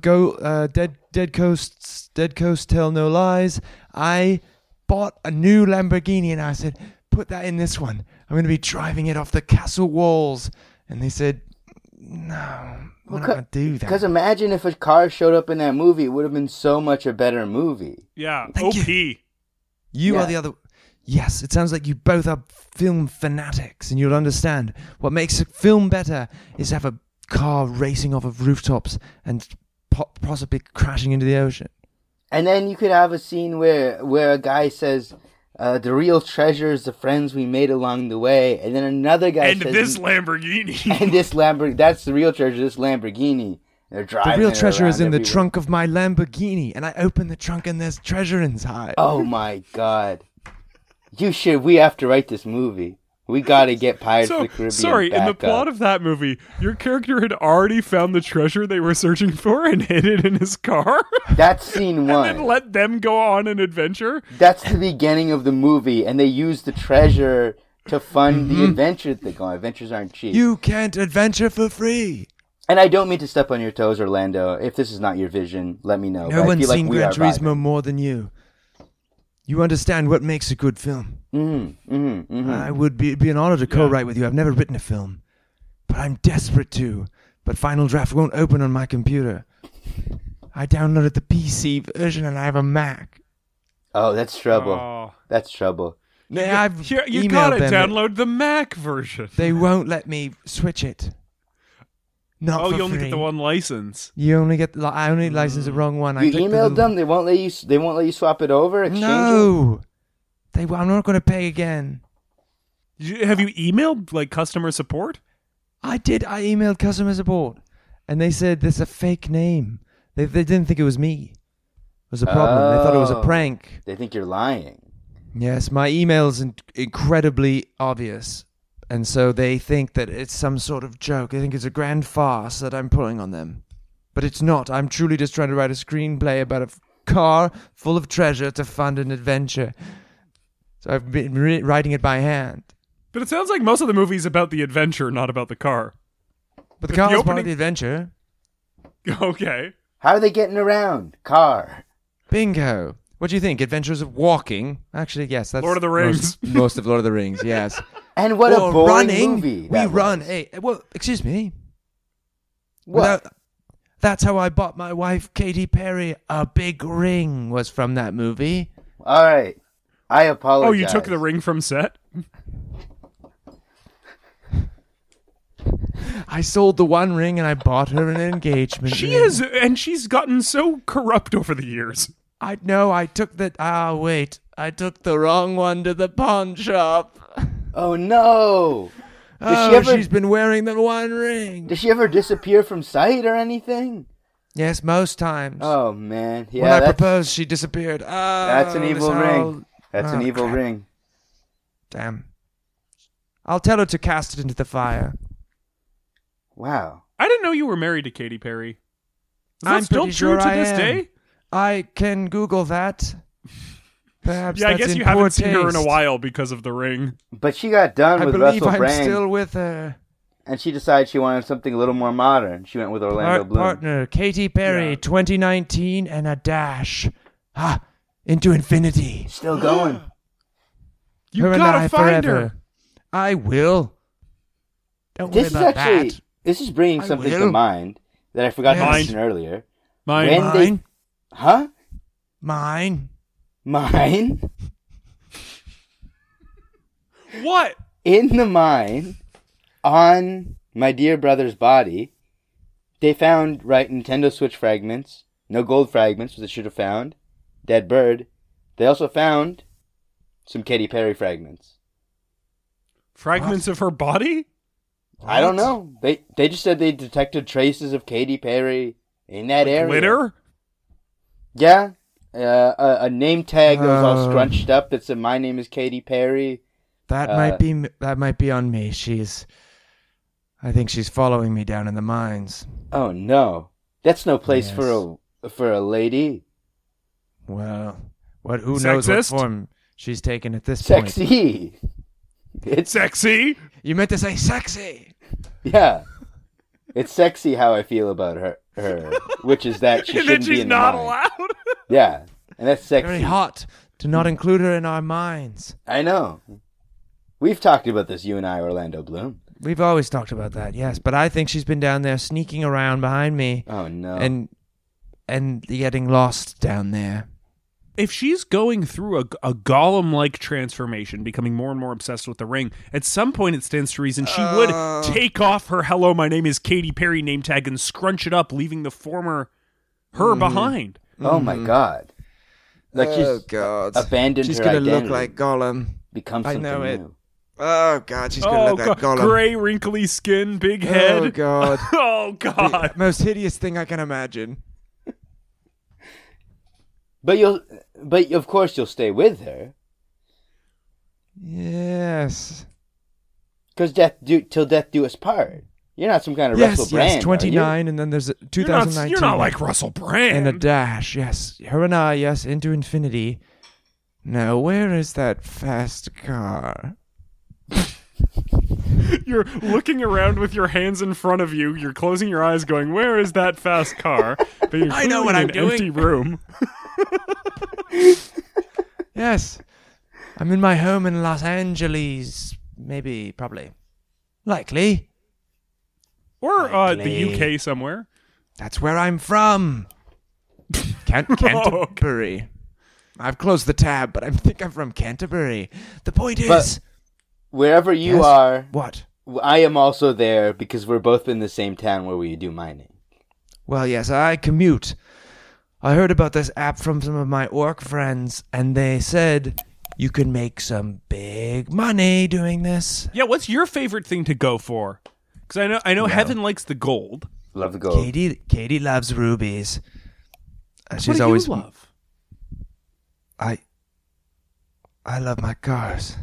Dead Coast Tell No Lies. I bought a new Lamborghini and I said, put that in this one. I'm going to be driving it off the castle walls. And they said, no, we're not going to do that. Because imagine if a car showed up in that movie, it would have been so much a better movie. Yeah, Thank OP. You Yeah. are the other. Yes, it sounds like you both are film fanatics, and you'll understand. What makes a film better is to have a car racing off of rooftops and possibly crashing into the ocean. And then you could have a scene where a guy says, the real treasure is the friends we made along the way. And then another guy And says... this Lamborghini. And this Lamborghini... That's the real treasure, this Lamborghini. They're driving The real it treasure is around in the everywhere. trunk of my Lamborghini, and I open the trunk and there's treasure inside. Oh my god. We have to write this movie. We gotta get Pirates of the Caribbean sorry, in the back plot up. of that movie, your character had already found the treasure they were searching for and hid it in his car? That's scene And one. let them go on an adventure? That's the beginning of the movie, and they use the treasure to fund the adventure that they go on. Adventures aren't cheap. You can't adventure for free. And I don't mean to step on your toes, Orlando. If this is not your vision, let me know. No But I one's feel like seen we Gran are Turismo vibing. more than you. You understand what makes a good film. I would be, it'd be an honor to co-write with you. I've never written a film, but I'm desperate to. But Final Draft won't open on my computer. I downloaded the PC version and I have a Mac. Oh, that's trouble. Oh. That's trouble. I've Here, you emailed gotta them. download the Mac version. They won't let me switch it. Not Oh, for you only free. get the one license. You only get. I only license the wrong one. I You clicked the emailed little- them. They won't let you. They won't let you swap it over. Exchange it? No, I'm not going to pay again. Have you emailed like customer support? I did. I emailed customer support, and they said this is a fake name. They didn't think it was me. It was a problem. They thought it was a Oh. prank. They think you're lying. Yes, my email's incredibly obvious, and so they think that it's some sort of joke. They think it's a grand farce that I'm pulling on them, but it's not. I'm truly just trying to write a screenplay about a car full of treasure to fund an adventure. So I've been writing it by hand. But it sounds like most of the movie's about the adventure, not about the car. But the But car the is part opening- of the adventure. Okay. How are they getting around? Car. Bingo. What do you think? Adventures of walking? Actually, yes. That's Lord of the Rings. Most of Lord of the Rings, yes. And what Or a boring running. movie. We that run. was. Hey, well, excuse me. What? That's how I bought my wife, Katy Perry, a big ring was from that movie. All right. I apologize. Oh, you took the ring from set? I sold the one ring and I bought her an engagement She ring. has, and she's gotten so corrupt over the years. I took that. Wait. I took the wrong one to the pawn shop. Oh no. She's been wearing the one ring. Does she ever disappear from sight or anything? Yes, most times. Oh man. Yeah. when I that's, proposed, she disappeared. that's an evil this ring. whole- That's an Oh, evil crap. ring. Damn. I'll tell her to cast it into the fire. Wow. I didn't know you were married to Katy Perry. Is that I'm still pretty true sure to I this am. day? I can Google that. Perhaps Yeah, I that's guess in you poor haven't seen her in a taste. while because of the ring. But she got done I with believe Russell I'm Brand, still with her. and she decided she wanted something a little more modern. She went with Orlando Bloom. Partner, Katy Perry, Yeah. 2019 and a dash. Into infinity. Still going. You her and gotta I find forever. her. I will. Don't This is worry about actually that. this is bringing I something to will. mind that I forgot to Yes. mention earlier. Mine. When they- Mine. Huh? Mine. Mine? What? In the mine, on my dear brother's body, they found, right, Nintendo Switch fragments. No gold fragments, which they should have found. Dead bird. They also found some Katy Perry fragments. Fragments of her body? I don't know. They just said they detected traces of Katy Perry in that area. Glitter? Yeah. A name tag that was all Oh. scrunched up that said, "My name is Katy Perry." That might be on me. I think she's following me down in the mines. Oh no, that's no place Yes. for a lady. Well, who knows what Sexist? form she's taken at this point. Sexy. It's Sexy? You meant to say sexy. yeah. It's sexy how I feel about her, which is that she And then shouldn't be she's in the not mine. allowed? Yeah, and that's sexy. Very hot to not include her in our minds. I know. We've talked about this, you and I, Orlando Bloom. We've always talked about that, yes. But I think she's been down there sneaking around behind me Oh no. and getting lost down there. If she's going through a Gollum-like transformation, becoming more and more obsessed with the ring, at some point it stands to reason she would take off her "Hello, my name is Katy Perry" name tag and scrunch it up, leaving the former her behind. oh my God. Like she's God. abandoned She's her gonna identity. look like Gollum. Become I something know it. new. Oh God, she's gonna Oh, look like God. Gollum. Gray, wrinkly skin, big head. Oh God. Oh, God. The most hideous thing I can imagine. But of course you'll stay with her. Yes. Because till death do us part. You're not some kind of Yes, Russell Brand, yes. 29, and then there's You're not, 2019. you're not like Russell Brand. and a dash. Yes, her and I. Yes, into infinity. Now, where is that fast car? You're looking around with your hands in front of you. You're closing your eyes, going, "Where is that fast car?" But you're I know clearly what in I'm an doing. empty room. Yes. I'm in my home in Los Angeles. Maybe, probably. Likely. Or Likely. the UK somewhere. That's where I'm from. Canterbury. I've closed the tab, but I think I'm from Canterbury. The point is... But wherever you Yes? are, What? I am also there because we're both in the same town where we do mining. Well, yes, I commute. I heard about this app from some of my orc friends, and they said you can make some big money doing this. Yeah, what's your favorite thing to go for? Because I know Heaven likes the gold. Love the gold. Katie loves rubies. She's What do always you love? I love my cars.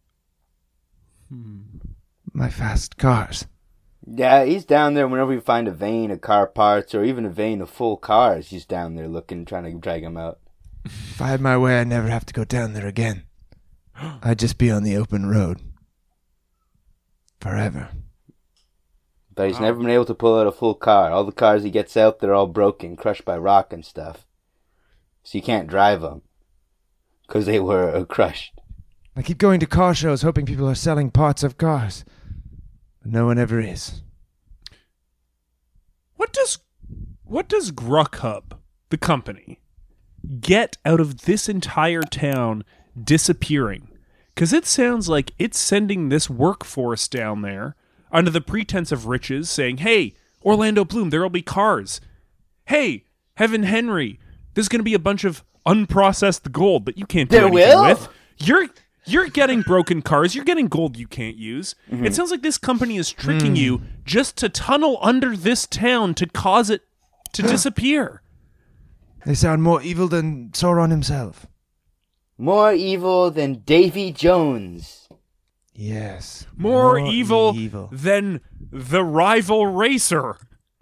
My fast cars. Yeah, he's down there whenever we find a vein of car parts or even a vein of full cars. He's down there looking, trying to drag them out. If I had my way, I'd never have to go down there again. I'd just be on the open road. Forever. But he's never been able to pull out a full car. All the cars he gets out, they're all broken, crushed by rock and stuff. So you can't drive them. Because they were crushed. I keep going to car shows hoping people are selling parts of cars. But no one ever is. What does Grubhub, the company, get out of this entire town disappearing? Because it sounds like it's sending this workforce down there under the pretense of riches, saying, "Hey, Orlando Bloom, there'll be cars. Hey, Heaven Henry, there's going to be a bunch of unprocessed gold that you can't do There anything will? with. You're getting broken cars. You're getting gold you can't use. Mm-hmm. It sounds like this company is tricking you just to tunnel under this town to cause it to disappear." They sound more evil than Sauron himself. More evil than Davy Jones. Yes. More evil than the rival racer.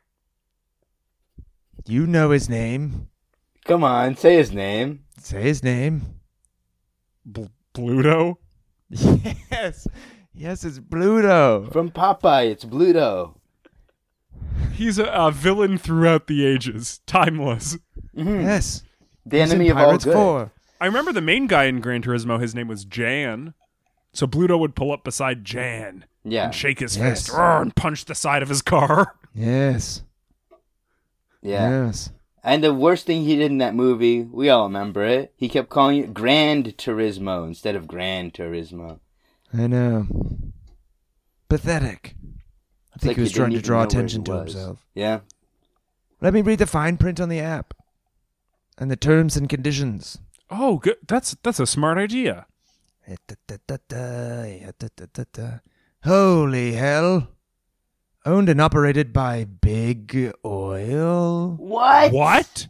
You know his name. Come on, say his name. Say his name. Bluto? Yes. Yes, it's Bluto. From Popeye, it's Bluto. He's a villain throughout the ages. Timeless. Yes. The He's enemy in of all Pirates good. 4. I remember the main guy in Gran Turismo, his name was Jan. So Bluto would pull up beside Jan Yeah. and shake his Yes. fist and punch the side of his car. Yes. Yeah. Yes. And the worst thing he did in that movie, we all remember it. He kept calling it Grand Turismo instead of Gran Turismo. I know. Pathetic. I It's think like he was he trying didn't to even draw know where attention he to was. himself. Yeah. Let me read the fine print on the app. And the terms and conditions. Oh, good. That's a smart idea. Holy hell. Owned and operated by Big Oil. What? What?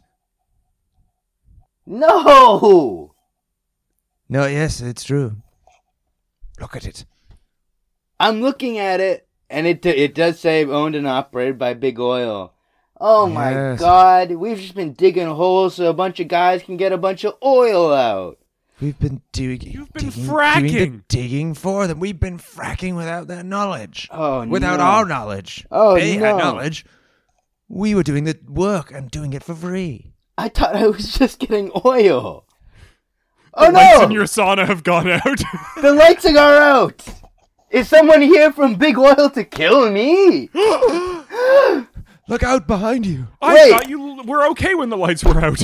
No! No, yes, it's true. Look at it. I'm looking at it, and it does say owned and operated by Big Oil. Oh my Yes. God, we've just been digging holes so a bunch of guys can get a bunch of oil out. We've been doing. You've been doing fracking. the digging for them. We've been fracking without their knowledge. Oh, Without no. our knowledge. Oh, they no. had knowledge. We were doing the work and doing it for free. I thought I was just getting oil. Oh The lights in no! your sauna have gone out. The lights are out! Is someone here from Big Oil to kill me? Look out behind you. I Wait. thought you were okay when the lights were out.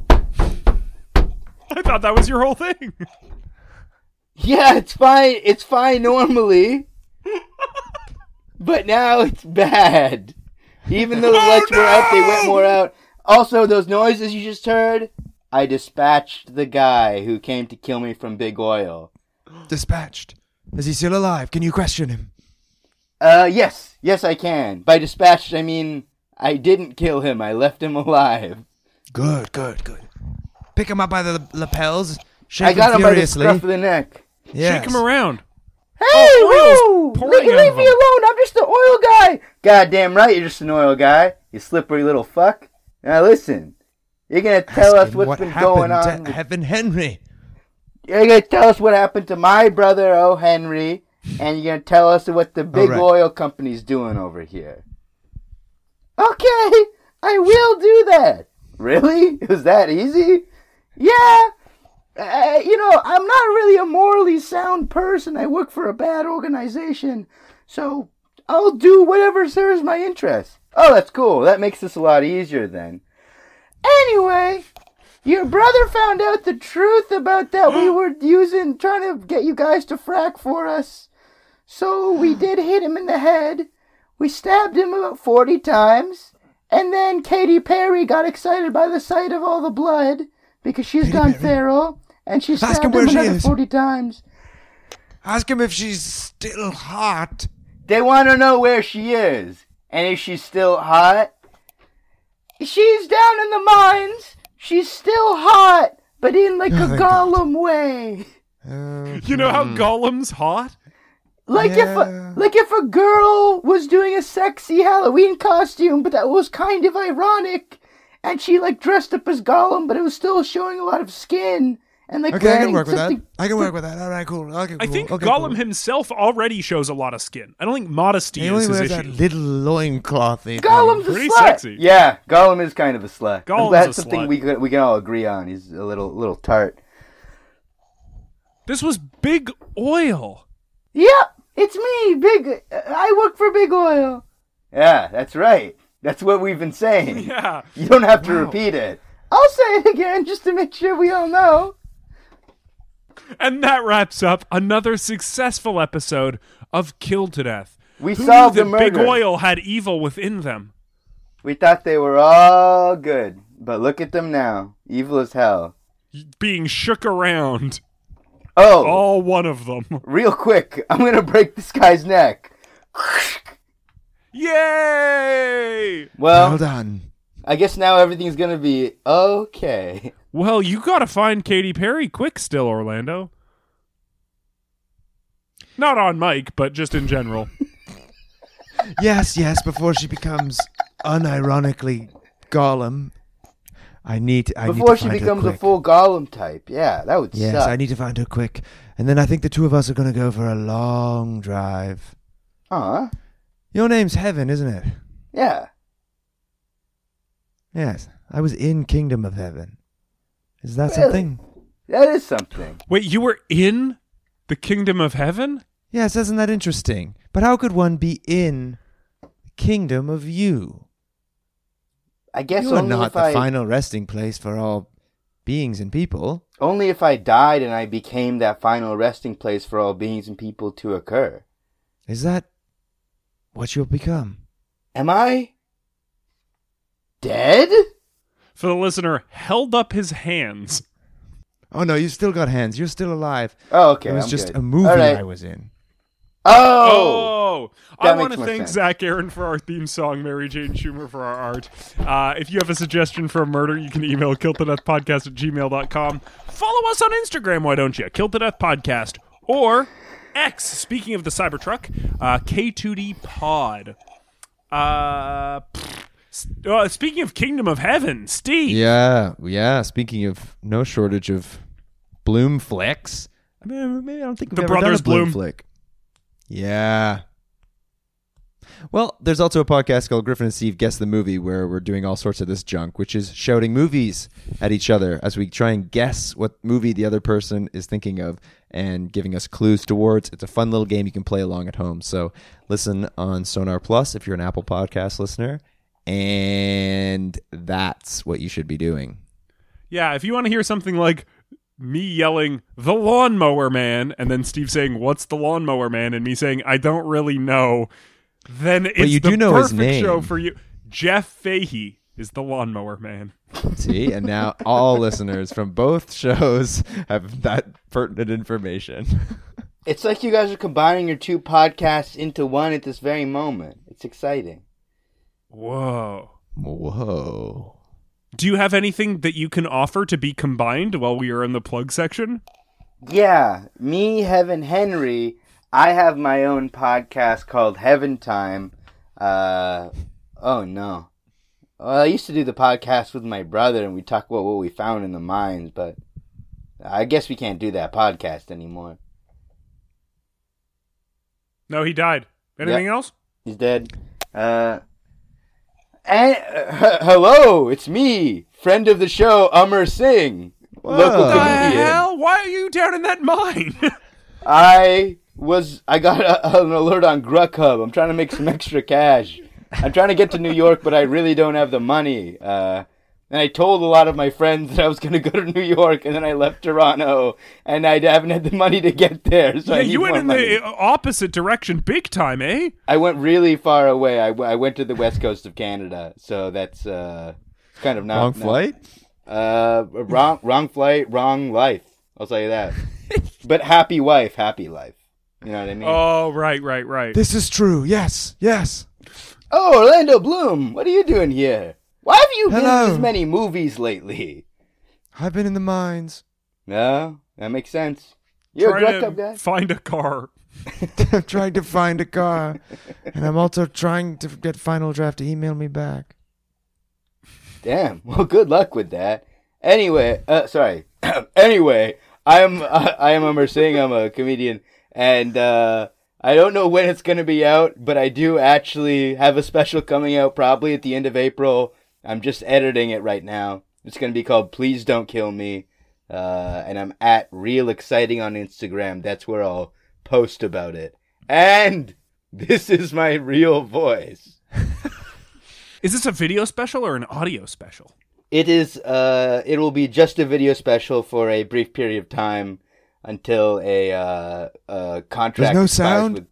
I thought that was your whole thing. Yeah, it's fine. It's fine normally. But now it's bad. Even though the lights were out, they went more out. Also, those noises you just heard, I dispatched the guy who came to kill me from Big Oil. Dispatched. Is he still alive? Can you question him? Yes. Yes, I can. By dispatched, I mean I didn't kill him. I left him alive. Good. Pick him up by the lapels. Shake I got him him by the furiously. scruff of the neck. Yes. Shake him around. Hey, oil's whoa! pouring out Leave of me him. alone! I'm just an oil guy! Goddamn right, you're just an oil guy. You slippery little fuck. Now listen, you're gonna tell Ask us him what's what been happened going on. to Heaven Henry. You're gonna tell us what happened to my brother, O. Henry, and you're gonna tell us what the big right. oil company's doing over here. Okay, I will do that. Really? It was that easy? Yeah. I'm not really a morally sound person. I work for a bad organization, so I'll do whatever serves my interest. Oh, that's cool. That makes this a lot easier then. Anyway, your brother found out the truth about that we were trying to get you guys to frack for us. So we did hit him in the head. We stabbed him about 40 times. And then Katy Perry got excited by the sight of all the blood because she's gone feral. And she stabbed him another 40 times. Ask him if she's still hot. They want to know where she is. And is she still hot? She's down in the mines. She's still hot, but in like a Gollum way. You know how Gollum's hot? Like if a girl was doing a sexy Halloween costume, but that was kind of ironic, and she like dressed up as Gollum, but it was still showing a lot of skin. And like Okay, I can work with that. I can work with that. All right, cool. Okay, cool. I think okay, Gollum cool. himself already shows a lot of skin. I don't think modesty He only is his wears issue. that little loincloth. Gollum's a Pretty slut. sexy. Yeah, Gollum is kind of a slut. Gollum's That's a something slut. we can all agree on. He's a little tart. This was Big Oil. Yep, it's me, I work for Big Oil. Yeah, that's right. That's what we've been saying. Yeah. You don't have to repeat it. I'll say it again just to make sure we all know. And that wraps up another successful episode of Killed to Death. We Who solved knew the that Big murder. Oil had evil within them? We thought they were all good, but look at them now. Evil as hell. Being shook around. Oh, All one of them. real quick, I'm gonna break this guy's neck. Yay! Well, Well done. I guess now everything's gonna be okay. Well, you gotta find Katy Perry quick still, Orlando. Not on Mike, but just in general. Yes, before she becomes unironically Gollum. I need to Before she find her becomes a quick. full Gollum type. Yeah, that would Yes, suck. I need to find her quick. And then I think the two of us are going to go for a long drive. Huh? Your name's Heaven, isn't it? Yeah. Yes. I was in Kingdom of Heaven. Is that Really? something? That is something. Wait, you were in the Kingdom of Heaven? Yes, isn't that interesting? But how could one be in the Kingdom of you? I guess You are only not if the final resting place for all beings and people. only if I died and I became that final resting place for all beings and people to occur. Is that what you'll become? Am I dead? For the listener, held up his hands. Oh no, you've still got hands. You're still alive. Oh, okay. It was I'm just good. a movie All right. I was in. Oh! I That want makes to more thank sense. Zach Aaron for our theme song, Mary Jane Schumer for our art. If you have a suggestion for a murder, you can email killtodeathpodcast@gmail.com. Follow us on Instagram, why don't you? Kill to Death Podcast. Or X, speaking of the Cybertruck, K2D Pod. Speaking of Kingdom of Heaven, Steve. Yeah. Speaking of no shortage of Bloom flicks. I mean, maybe I don't think we've The ever done Brothers a Bloom Bloom. flick. Yeah. Well, there's also a podcast called Griffin and Steve Guess the Movie where we're doing all sorts of this junk, which is shouting movies at each other as we try and guess what movie the other person is thinking of and giving us clues towards. It's a fun little game you can play along at home. So listen on Sonar Plus if you're an Apple Podcast listener. And that's what you should be doing. Yeah, if you want to hear something like me yelling, "The Lawnmower Man," and then Steve saying, "What's the Lawnmower Man?" and me saying, "I don't really know," then it's you the do know his perfect show name. for you. Jeff Fahey is the Lawnmower Man. See, and now all listeners from both shows have that pertinent information. It's like you guys are combining your two podcasts into one at this very moment. It's exciting. Whoa. Whoa. Do you have anything that you can offer to be combined while we are in the plug section? Yeah, me, Heaven Henry, I have my own podcast called Heaven Time. Oh no. Well, I used to do the podcast with my brother and we talk about what we found in the mines, but I guess we can't do that podcast anymore. No, he died. Anything Yep. else? He's dead. Hello, it's me, friend of the show, Amar Singh, local What the comedian. hell? Why are you down in that mine? I got an alert on Grubhub. I'm trying to make some extra cash. I'm trying to get to New York, but I really don't have the money. And I told a lot of my friends that I was going to go to New York, and then I left Toronto, and I haven't had the money to get there. So Yeah, I need you went more in money. the opposite direction big time, eh? I went really far away. I went to the west coast of Canada, so that's kind of not Wrong flight? Wrong flight, wrong life. I'll tell you that. But happy wife, happy life. You know what I mean? Oh, right. This is true. Yes. Oh, Orlando Bloom, what are you doing here? Why have you been Hello. in as many movies lately? I've been in the mines. No, that makes sense. You're a Trying Grubhub to guy. find a car. I'm trying to find a car, and I'm also trying to get Final Draft to email me back. Damn. Well, good luck with that. Anyway, anyway, I am Amar Singh. I'm a comedian, and I don't know when it's gonna be out, but I do actually have a special coming out probably at the end of April. I'm just editing it right now. It's gonna be called Please Don't Kill Me, and I'm at Real Exciting on Instagram. That's where I'll post about it. And this is my real voice. Is this a video special or an audio special? It is. It will be just a video special for a brief period of time until a contract. There's no expires sound? with-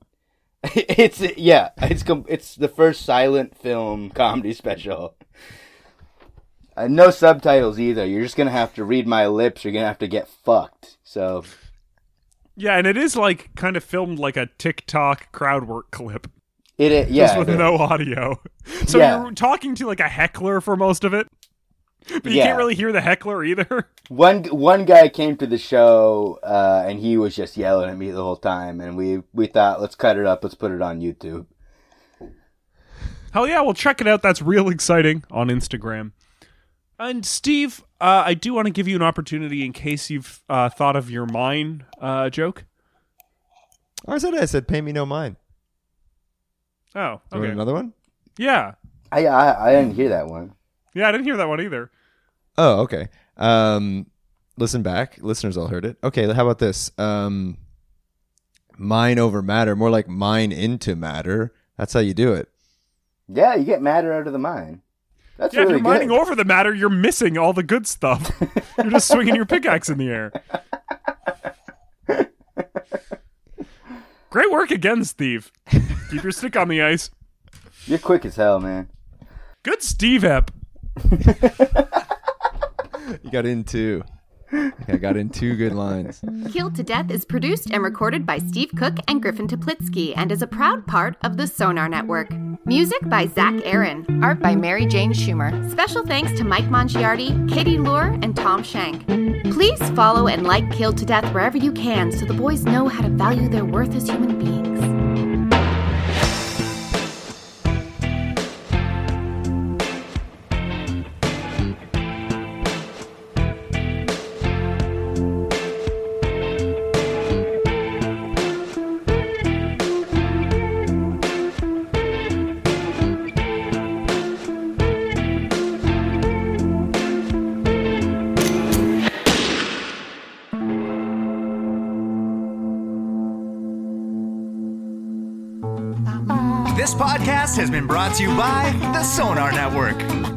It's the first silent film comedy special. No subtitles either. You're just gonna have to read my lips. You're gonna have to get fucked. So Yeah, and it is like kind of filmed like a TikTok crowd work clip. it. Just with no audio. So Yeah. you're talking to like a heckler for most of it. But you Yeah. can't really hear the heckler either. One guy came to the show, and he was just yelling at me the whole time. And we thought, let's cut it up. Let's put it on YouTube. Hell yeah, well check it out. That's real exciting on Instagram. And Steve, I do want to give you an opportunity in case you've thought of your mine joke. I said, pay me no mind. Oh, You want okay. another one? Yeah. I didn't hear that one. Yeah, I didn't hear that one either. Oh, okay. Listen back. Listeners all heard it. Okay, how about this? Mine over matter. More like mine into matter. That's how you do it. Yeah, you get matter out of the mine. That's Yeah, if really you're mining good. over the matter, you're missing all the good stuff. You're just swinging your pickaxe in the air. Great work again, Steve. Keep your stick on the ice. You're quick as hell, man. Good Steve ep. You got in two. I got in two good lines. Killed to Death is produced and recorded by Steve Cook and Griffin Toplitsky and is a proud part of the Sonar Network. Music by Zach Aaron. Art by Mary Jane Schumer. Special thanks to Mike Mongiardi, Katie Lure, and Tom Shank. Please follow and like Killed to Death wherever you can so the boys know how to value their worth as human beings. This podcast has been brought to you by the Sonar Network.